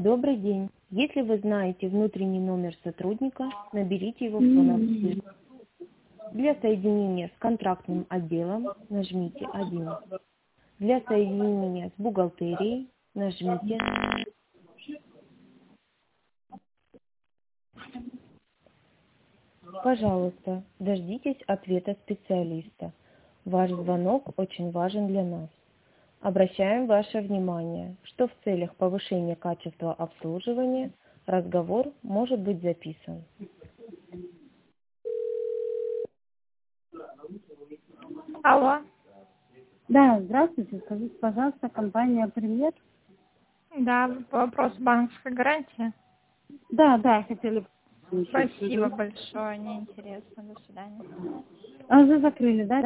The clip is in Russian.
Добрый день. Если вы знаете внутренний номер сотрудника, наберите его в фоновом телефоне. Для соединения с контрактным отделом нажмите 1. Для соединения с бухгалтерией нажмите. Пожалуйста, дождитесь ответа специалиста. Ваш звонок очень важен для нас. Обращаем ваше внимание, что в целях повышения качества обслуживания разговор может быть записан. Алло. Да, здравствуйте. Скажите, пожалуйста, компания «Премьер». Да, вопрос банковской гарантии. Да, хотели. Спасибо большое, неинтересно. До свидания. А уже закрыли, да?